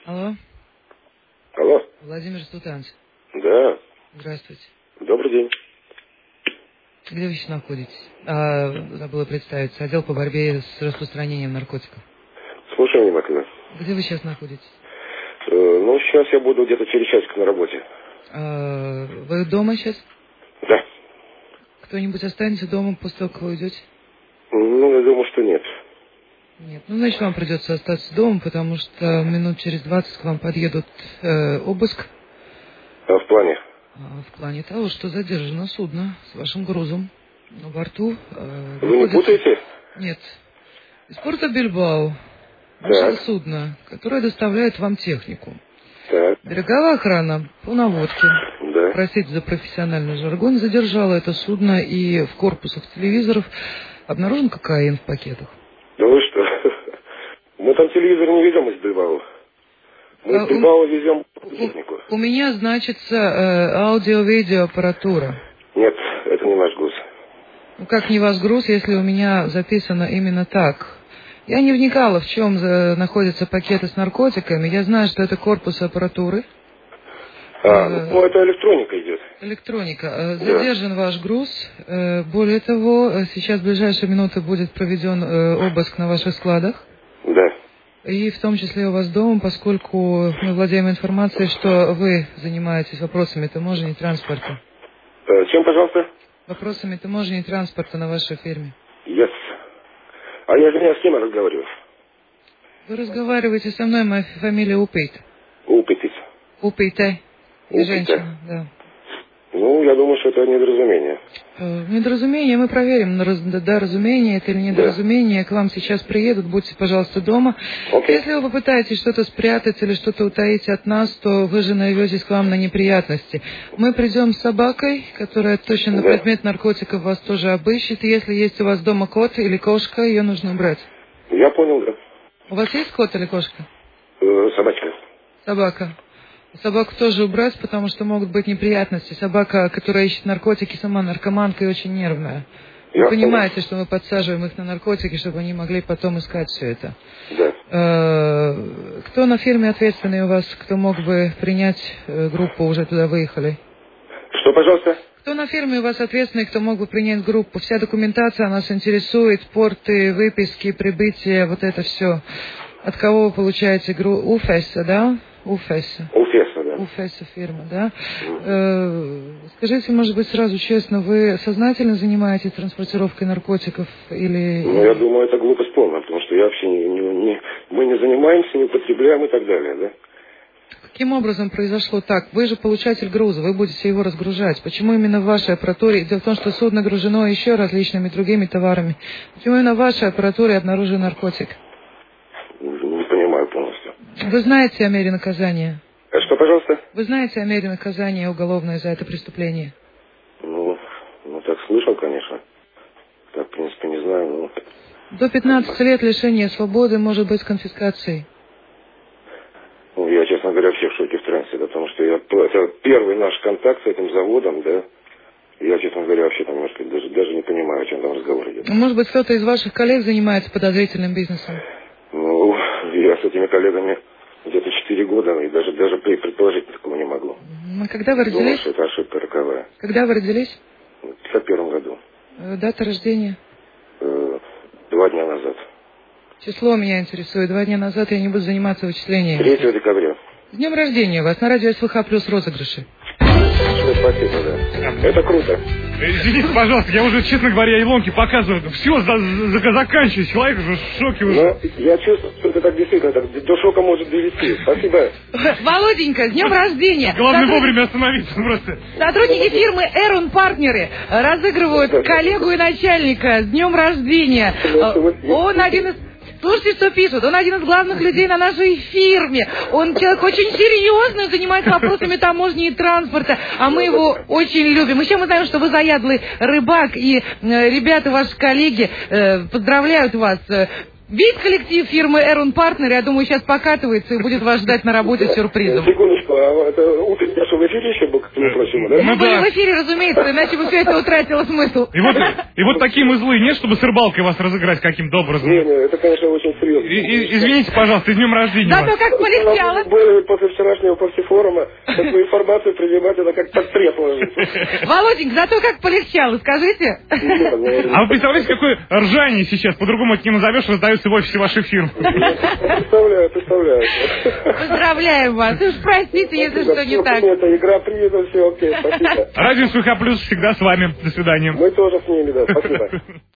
Алло. Алло. Владимир Сутанц. Да. Здравствуйте. Добрый день. Где вы сейчас находитесь? Забыла представиться. Отдел по борьбе с распространением наркотиков. Слушаю внимательно. Где вы сейчас находитесь? Ну, сейчас я буду где-то через часик на работе. Вы дома сейчас? Да. Кто-нибудь останется дома после того, как вы уйдете? Ну, я думаю, что нет. Нет. Ну, значит, вам придется остаться дома, потому что минут через 20 к вам подъедут обыск. А в плане? В плане того, что задержано судно с вашим грузом на борту. Вы не путаете? Нет. Из порта Бильбао вышло судно, которое доставляет вам технику. Так. Береговая охрана по наводке, Да. простите за профессиональный жаргон, задержала это судно, и в корпусах телевизоров обнаружен кокаин в пакетах. Да вы что? Мы там телевизор не везем из Бильбао. Мы из Бильбао везем технику. У меня значится аудио-видеоаппаратура. Нет, это не наш груз. Ну как не ваш груз, если у меня записано именно так? Я не вникала, в чем находятся пакеты с наркотиками. Я знаю, что это корпус аппаратуры. Ну это электроника идет. Электроника. Задержан ваш груз. Более того, сейчас в ближайшие минуты будет проведен обыск на ваших складах. Да. И в том числе у вас дома, поскольку мы владеем информацией, что вы занимаетесь вопросами таможни и транспорта. Чем, пожалуйста? Вопросами таможни и транспорта на вашей фирме. Yes. А я с кем разговариваю? Вы разговариваете со мной, моя фамилия Упейт. Упейтис. Упейтай. И женщина, да. Ну, я думаю, что это недоразумение. Недоразумение, мы проверим, разумение это или недоразумение. К вам сейчас приедут, будьте, пожалуйста, дома. Если вы попытаетесь что-то спрятать или что-то утаить от нас, то вы же наведетесь к вам на неприятности. Мы придем с собакой, которая точно на предмет наркотиков вас тоже обыщет. И если есть у вас дома кот или кошка, ее нужно убрать. Я понял, да. У вас есть кот или кошка? Собачка. Собака. Собаку тоже убрать, потому что могут быть неприятности. Собака, которая ищет наркотики, сама наркоманка и очень нервная. Вы понимаете, что мы подсаживаем их на наркотики, чтобы они могли потом искать все это. Да. Кто на фирме ответственный у вас, кто мог бы принять группу, уже туда выехали? Что, пожалуйста? Кто на фирме у вас ответственный, кто мог бы принять группу? Вся документация нас интересует, порты, выписки, прибытие, вот это все. От кого вы получаете группу? УФЭСа, да? УФЭСа. УФЭСа, да. УФЭСа фирма, да. Скажите, может быть, сразу честно, вы сознательно занимаетесь транспортировкой наркотиков или... Ну, я думаю, это глупость полная, потому что я вообще мы не занимаемся, не употребляем и так далее, да. Каким образом произошло так? Вы же получатель груза, вы будете его разгружать. Почему именно в вашей аппаратуре? Дело в том, что судно гружено еще различными другими товарами. Почему именно в вашей аппаратуре обнаружен наркотик? Не понимаю полностью. Вы знаете о мере наказания? Что, пожалуйста? Вы знаете о мере наказания уголовное за это преступление? Ну, так слышал, конечно. Так, в принципе, не знаю, До 15 лет лишения свободы может быть конфискацией. Ну, я, честно говоря, вообще в шоке в трансе, да, потому что это первый наш контакт с этим заводом, да. Я, честно говоря, вообще там немножко даже не понимаю, о чем там разговор идет. Может быть, кто-то из ваших коллег занимается подозрительным бизнесом? Ну, я с этими коллегами где-то 4 года, и даже предположить такого не могу. А когда вы родились? Думаю, что это ошибка роковая. Когда вы родились? В 51 году. Дата рождения? 2 дня назад. Число меня интересует. 2 дня назад я не буду заниматься вычислением. 3 декабря. С днем рождения вас. На радио СВХ плюс розыгрыши. Спасибо, да. Это круто. Извините, пожалуйста, я уже, честно говоря, Илонке показываю. Все, заканчиваю. Человек уже в шоке уже. Но я чувствую, что это так действительно до шока может довести. Спасибо. Володенька, с днем рождения. Главное вовремя остановиться просто. Сотрудники фирмы Эрон Партнеры разыгрывают коллегу и начальника с днем рождения. Он один из... Слушайте, что пишут. Он один из главных людей на нашей фирме. Он человек очень серьезный, занимается вопросами таможни и транспорта. А мы его очень любим. Еще мы знаем, что вы заядлый рыбак. И ребята, ваши коллеги, поздравляют вас. Весь коллектив фирмы Эрон Партнер, я думаю, сейчас покатывается и будет вас ждать на работе с сюрпризом. Секундочку. А это утренний в эфире еще был, ко всему прочему, да? Мы были в эфире, разумеется, иначе бы все это утратило смысл. И вот такие мы злые, нет, чтобы с рыбалкой вас разыграть каким-то образом? Не, это, конечно, очень серьезно. Извините, пожалуйста, с днем рождения Зато вас. как полегчало. Были после вчерашнего форума, такую информацию принимать, это как портрет ложится. Володенька, зато как полегчало, скажите. А вы представляете, какое ржание сейчас, по-другому это не назовешь, раздаются в офисе ваших фирм. Представляю. Поздравляем вас. Уж простите, если что не так. Это игра принята, все окей, спасибо. Радио СВХ Плюс всегда с вами. До свидания. Мы тоже с ними, да, спасибо.